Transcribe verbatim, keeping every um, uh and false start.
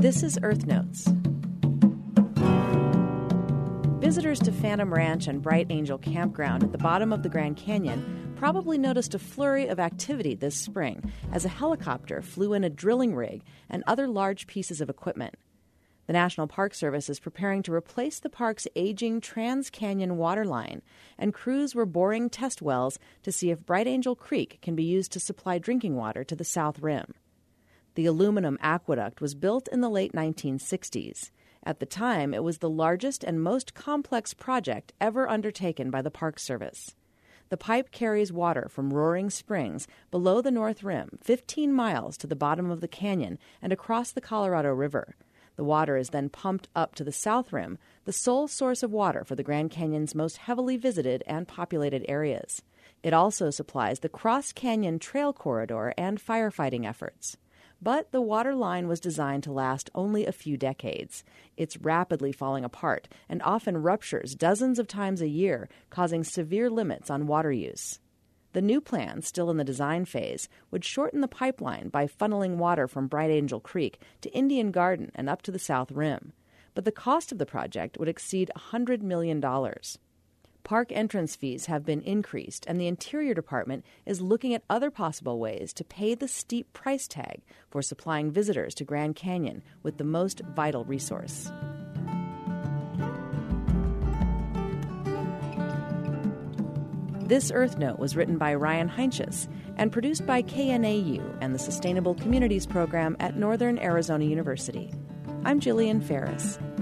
This is Earth Notes. Visitors to Phantom Ranch and Bright Angel Campground at the bottom of the Grand Canyon probably noticed a flurry of activity this spring as a helicopter flew in a drilling rig and other large pieces of equipment. The National Park Service is preparing to replace the park's aging Trans-Canyon water line, and crews were boring test wells to see if Bright Angel Creek can be used to supply drinking water to the South Rim. The aluminum aqueduct was built in the late nineteen sixties. At the time, it was the largest and most complex project ever undertaken by the Park Service. The pipe carries water from Roaring Springs below the North Rim, fifteen miles to the bottom of the canyon and across the Colorado River. The water is then pumped up to the South Rim, the sole source of water for the Grand Canyon's most heavily visited and populated areas. It also supplies the Cross Canyon Trail Corridor and firefighting efforts. But the water line was designed to last only a few decades. It's rapidly falling apart and often ruptures dozens of times a year, causing severe limits on water use. The new plan, still in the design phase, would shorten the pipeline by funneling water from Bright Angel Creek to Indian Garden and up to the South Rim. But the cost of the project would exceed one hundred million dollars. Park entrance fees have been increased, and the Interior Department is looking at other possible ways to pay the steep price tag for supplying visitors to Grand Canyon with the most vital resource. This Earth Note was written by Ryan Heinsius and produced by K N A U and the Sustainable Communities Program at Northern Arizona University. I'm Jillian Ferris.